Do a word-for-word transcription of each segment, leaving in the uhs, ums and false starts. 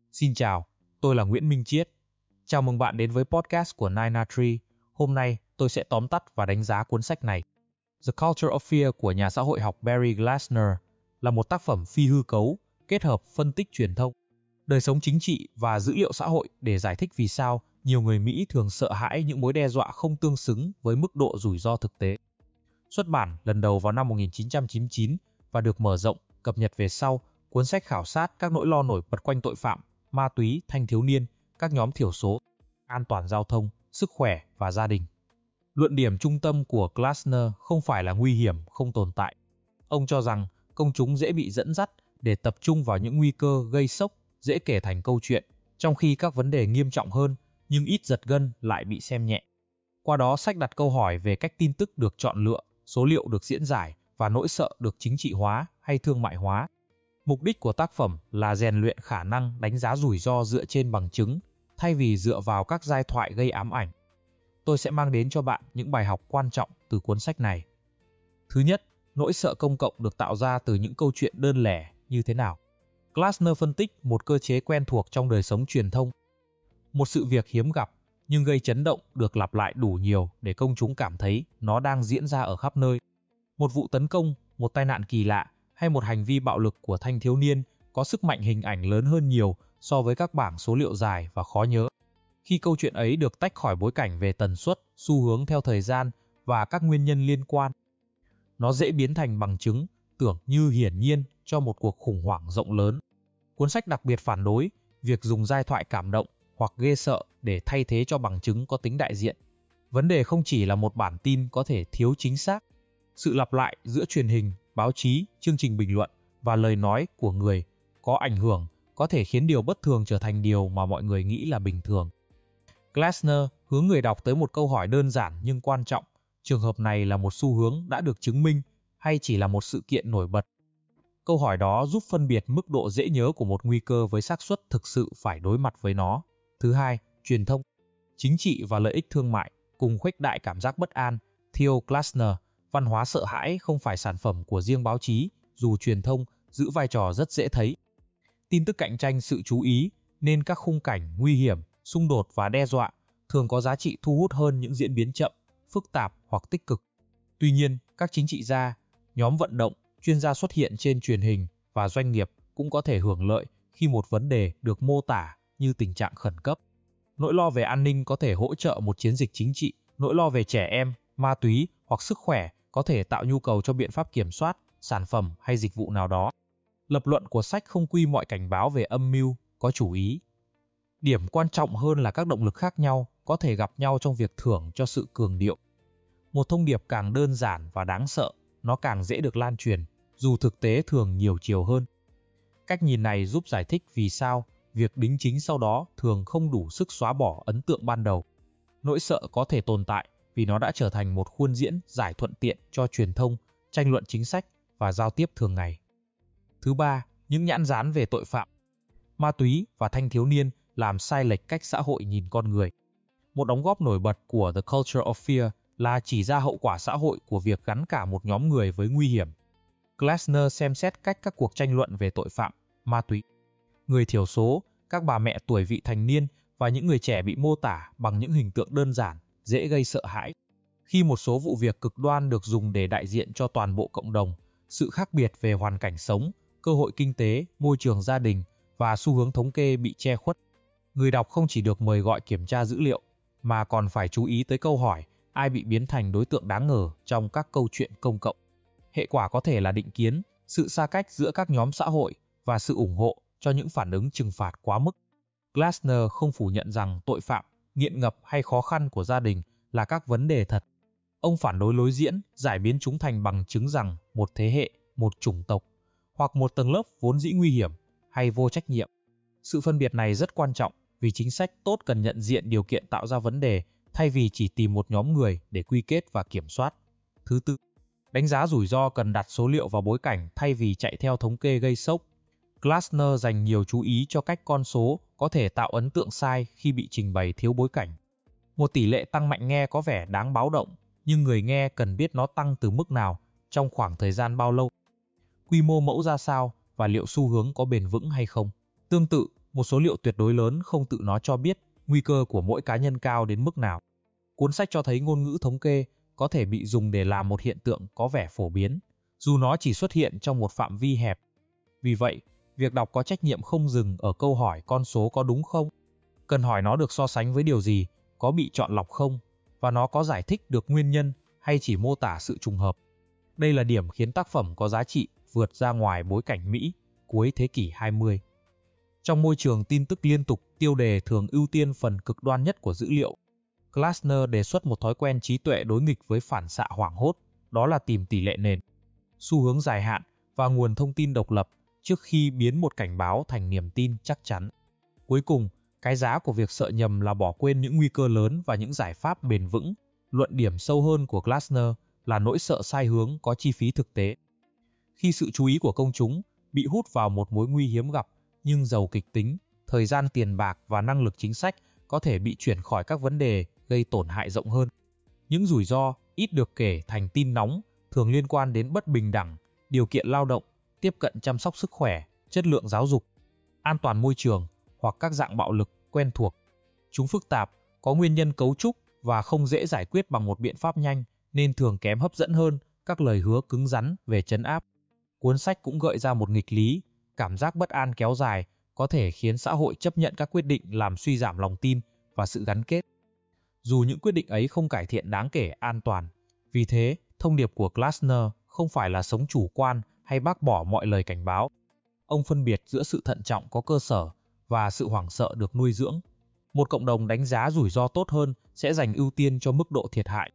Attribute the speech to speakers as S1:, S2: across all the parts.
S1: Xin chào, tôi là Nguyễn Minh Chiết. Chào mừng bạn đến với podcast của Nine A Tree. Hôm nay, tôi sẽ tóm tắt và đánh giá cuốn sách này. The Culture of Fear của nhà xã hội học Barry Glassner là một tác phẩm phi hư cấu, kết hợp phân tích truyền thông, đời sống chính trị và dữ liệu xã hội để giải thích vì sao nhiều người Mỹ thường sợ hãi những mối đe dọa không tương xứng với mức độ rủi ro thực tế. Xuất bản lần đầu vào năm một nghìn chín trăm chín mươi chín và được mở rộng, cập nhật về sau, cuốn sách khảo sát các nỗi lo nổi bật quanh tội phạm, ma túy, thanh thiếu niên, các nhóm thiểu số, an toàn giao thông, sức khỏe và gia đình. Luận điểm trung tâm của Glassner không phải là nguy hiểm không tồn tại. Ông cho rằng công chúng dễ bị dẫn dắt để tập trung vào những nguy cơ gây sốc, dễ kể thành câu chuyện, trong khi các vấn đề nghiêm trọng hơn nhưng ít giật gân lại bị xem nhẹ. Qua đó sách đặt câu hỏi về cách tin tức được chọn lựa, số liệu được diễn giải và nỗi sợ được chính trị hóa hay thương mại hóa. Mục đích của tác phẩm là rèn luyện khả năng đánh giá rủi ro dựa trên bằng chứng, thay vì dựa vào các giai thoại gây ám ảnh. Tôi sẽ mang đến cho bạn những bài học quan trọng từ cuốn sách này. Thứ nhất, nỗi sợ công cộng được tạo ra từ những câu chuyện đơn lẻ như thế nào? Glassner phân tích một cơ chế quen thuộc trong đời sống truyền thông. Một sự việc hiếm gặp nhưng gây chấn động được lặp lại đủ nhiều để công chúng cảm thấy nó đang diễn ra ở khắp nơi. Một vụ tấn công, một tai nạn kỳ lạ hay một hành vi bạo lực của thanh thiếu niên có sức mạnh hình ảnh lớn hơn nhiều so với các bảng số liệu dài và khó nhớ. Khi câu chuyện ấy được tách khỏi bối cảnh về tần suất, xu hướng theo thời gian và các nguyên nhân liên quan, nó dễ biến thành bằng chứng tưởng như hiển nhiên cho một cuộc khủng hoảng rộng lớn. Cuốn sách đặc biệt phản đối việc dùng giai thoại cảm động hoặc ghê sợ để thay thế cho bằng chứng có tính đại diện. Vấn đề không chỉ là một bản tin có thể thiếu chính xác. Sự lặp lại giữa truyền hình, báo chí, chương trình bình luận và lời nói của người có ảnh hưởng có thể khiến điều bất thường trở thành điều mà mọi người nghĩ là bình thường. Glassner hướng người đọc tới một câu hỏi đơn giản nhưng quan trọng. Trường hợp này là một xu hướng đã được chứng minh hay chỉ là một sự kiện nổi bật? Câu hỏi đó giúp phân biệt mức độ dễ nhớ của một nguy cơ với xác suất thực sự phải đối mặt với nó. Thứ hai, truyền thông, chính trị và lợi ích thương mại cùng khuếch đại cảm giác bất an. Theo Glassner, văn hóa sợ hãi không phải sản phẩm của riêng báo chí, dù truyền thông giữ vai trò rất dễ thấy. Tin tức cạnh tranh sự chú ý, nên các khung cảnh nguy hiểm, xung đột và đe dọa thường có giá trị thu hút hơn những diễn biến chậm, phức tạp hoặc tích cực. Tuy nhiên, các chính trị gia, nhóm vận động, chuyên gia xuất hiện trên truyền hình và doanh nghiệp cũng có thể hưởng lợi khi một vấn đề được mô tả như tình trạng khẩn cấp. Nỗi lo về an ninh có thể hỗ trợ một chiến dịch chính trị, nỗi lo về trẻ em, ma túy hoặc sức khỏe có thể tạo nhu cầu cho biện pháp kiểm soát, sản phẩm hay dịch vụ nào đó. Lập luận của sách không quy mọi cảnh báo về âm mưu, có chủ ý. Điểm quan trọng hơn là các động lực khác nhau có thể gặp nhau trong việc thưởng cho sự cường điệu. Một thông điệp càng đơn giản và đáng sợ, nó càng dễ được lan truyền, dù thực tế thường nhiều chiều hơn. Cách nhìn này giúp giải thích vì sao việc đính chính sau đó thường không đủ sức xóa bỏ ấn tượng ban đầu. Nỗi sợ có thể tồn tại vì nó đã trở thành một khuôn diễn giải thuận tiện cho truyền thông, tranh luận chính sách và giao tiếp thường ngày. Thứ ba, những nhãn dán về tội phạm, ma túy và thanh thiếu niên làm sai lệch cách xã hội nhìn con người. Một đóng góp nổi bật của The Culture of Fear là chỉ ra hậu quả xã hội của việc gắn cả một nhóm người với nguy hiểm. Glassner xem xét cách các cuộc tranh luận về tội phạm, ma túy, người thiểu số, các bà mẹ tuổi vị thành niên và những người trẻ bị mô tả bằng những hình tượng đơn giản, dễ gây sợ hãi. Khi một số vụ việc cực đoan được dùng để đại diện cho toàn bộ cộng đồng, sự khác biệt về hoàn cảnh sống, cơ hội kinh tế, môi trường gia đình và xu hướng thống kê bị che khuất. Người đọc không chỉ được mời gọi kiểm tra dữ liệu, mà còn phải chú ý tới câu hỏi ai bị biến thành đối tượng đáng ngờ trong các câu chuyện công cộng. Hệ quả có thể là định kiến, sự xa cách giữa các nhóm xã hội và sự ủng hộ cho những phản ứng trừng phạt quá mức. Glassner không phủ nhận rằng tội phạm, nghiện ngập hay khó khăn của gia đình là các vấn đề thật. Ông phản đối lối diễn, giải biến chúng thành bằng chứng rằng một thế hệ, một chủng tộc hoặc một tầng lớp vốn dĩ nguy hiểm hay vô trách nhiệm. Sự phân biệt này rất quan trọng vì chính sách tốt cần nhận diện điều kiện tạo ra vấn đề thay vì chỉ tìm một nhóm người để quy kết và kiểm soát. Thứ tư, đánh giá rủi ro cần đặt số liệu vào bối cảnh thay vì chạy theo thống kê gây sốc. Glassner dành nhiều chú ý cho cách con số có thể tạo ấn tượng sai khi bị trình bày thiếu bối cảnh. Một tỷ lệ tăng mạnh nghe có vẻ đáng báo động, nhưng người nghe cần biết nó tăng từ mức nào, trong khoảng thời gian bao lâu, quy mô mẫu ra sao và liệu xu hướng có bền vững hay không. Tương tự, Một số liệu tuyệt đối lớn không tự nó cho biết nguy cơ của mỗi cá nhân cao đến mức nào. Cuốn sách cho thấy ngôn ngữ thống kê có thể bị dùng để làm một hiện tượng có vẻ phổ biến, dù nó chỉ xuất hiện trong một phạm vi hẹp. Vì vậy, việc đọc có trách nhiệm không dừng ở câu hỏi con số có đúng không. Cần hỏi nó được so sánh với điều gì, có bị chọn lọc không, và nó có giải thích được nguyên nhân hay chỉ mô tả sự trùng hợp. Đây là điểm khiến tác phẩm có giá trị vượt ra ngoài bối cảnh Mỹ cuối thế kỷ hai mươi. Trong môi trường tin tức liên tục, tiêu đề thường ưu tiên phần cực đoan nhất của dữ liệu. Glasner đề xuất một thói quen trí tuệ đối nghịch với phản xạ hoảng hốt, đó là tìm tỷ lệ nền, xu hướng dài hạn và nguồn thông tin độc lập trước khi biến một cảnh báo thành niềm tin chắc chắn. Cuối cùng, cái giá của việc sợ nhầm là bỏ quên những nguy cơ lớn và những giải pháp bền vững. Luận điểm sâu hơn của Glasner là nỗi sợ sai hướng có chi phí thực tế. Khi sự chú ý của công chúng bị hút vào một mối nguy hiếm gặp nhưng giàu kịch tính, thời gian, tiền bạc và năng lực chính sách có thể bị chuyển khỏi các vấn đề gây tổn hại rộng hơn. Những rủi ro ít được kể thành tin nóng thường liên quan đến bất bình đẳng, điều kiện lao động, tiếp cận chăm sóc sức khỏe, chất lượng giáo dục, an toàn môi trường hoặc các dạng bạo lực quen thuộc. Chúng phức tạp, có nguyên nhân cấu trúc và không dễ giải quyết bằng một biện pháp nhanh nên thường kém hấp dẫn hơn các lời hứa cứng rắn về trấn áp. Cuốn sách cũng gợi ra một nghịch lý, cảm giác bất an kéo dài có thể khiến xã hội chấp nhận các quyết định làm suy giảm lòng tin và sự gắn kết, dù những quyết định ấy không cải thiện đáng kể an toàn. Vì thế, thông điệp của Glasner không phải là sống chủ quan hay bác bỏ mọi lời cảnh báo. Ông phân biệt giữa sự thận trọng có cơ sở và sự hoảng sợ được nuôi dưỡng. Một cộng đồng đánh giá rủi ro tốt hơn sẽ dành ưu tiên cho mức độ thiệt hại,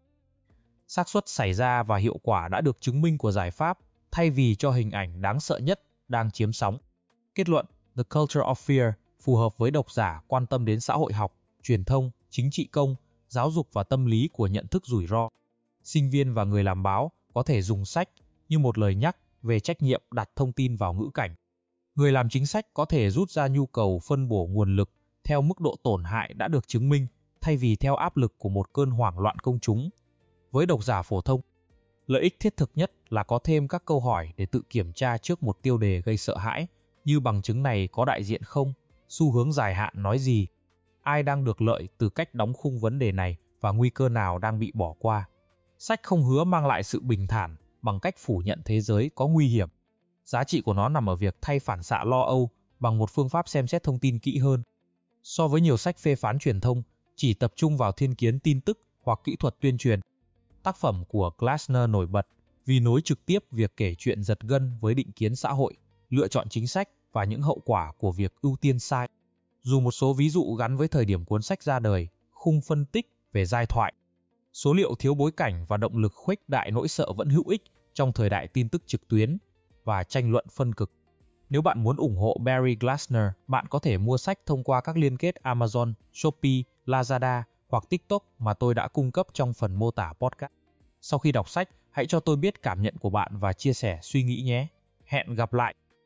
S1: xác suất xảy ra và hiệu quả đã được chứng minh của giải pháp, thay vì cho hình ảnh đáng sợ nhất đang chiếm sóng. Kết luận, The Culture of Fear phù hợp với độc giả quan tâm đến xã hội học, truyền thông, chính trị công, giáo dục và tâm lý của nhận thức rủi ro. Sinh viên và người làm báo có thể dùng sách như một lời nhắc về trách nhiệm đặt thông tin vào ngữ cảnh. Người làm chính sách có thể rút ra nhu cầu phân bổ nguồn lực theo mức độ tổn hại đã được chứng minh, thay vì theo áp lực của một cơn hoảng loạn công chúng. Với độc giả phổ thông, lợi ích thiết thực nhất là có thêm các câu hỏi để tự kiểm tra trước một tiêu đề gây sợ hãi, như bằng chứng này có đại diện không, xu hướng dài hạn nói gì, ai đang được lợi từ cách đóng khung vấn đề này và nguy cơ nào đang bị bỏ qua. Sách không hứa mang lại sự bình thản bằng cách phủ nhận thế giới có nguy hiểm. Giá trị của nó nằm ở việc thay phản xạ lo âu bằng một phương pháp xem xét thông tin kỹ hơn. So với nhiều sách phê phán truyền thông, chỉ tập trung vào thiên kiến tin tức hoặc kỹ thuật tuyên truyền, tác phẩm của Glasner nổi bật vì nối trực tiếp việc kể chuyện giật gân với định kiến xã hội, lựa chọn chính sách và những hậu quả của việc ưu tiên sai. Dù một số ví dụ gắn với thời điểm cuốn sách ra đời, khung phân tích về giai thoại, số liệu thiếu bối cảnh và động lực khuếch đại nỗi sợ vẫn hữu ích trong thời đại tin tức trực tuyến và tranh luận phân cực. Nếu bạn muốn ủng hộ Barry Glasner, bạn có thể mua sách thông qua các liên kết Amazon, Shopee, Lazada hoặc TikTok mà tôi đã cung cấp trong phần mô tả podcast. Sau khi đọc sách, hãy cho tôi biết cảm nhận của bạn và chia sẻ suy nghĩ nhé. Hẹn gặp lại!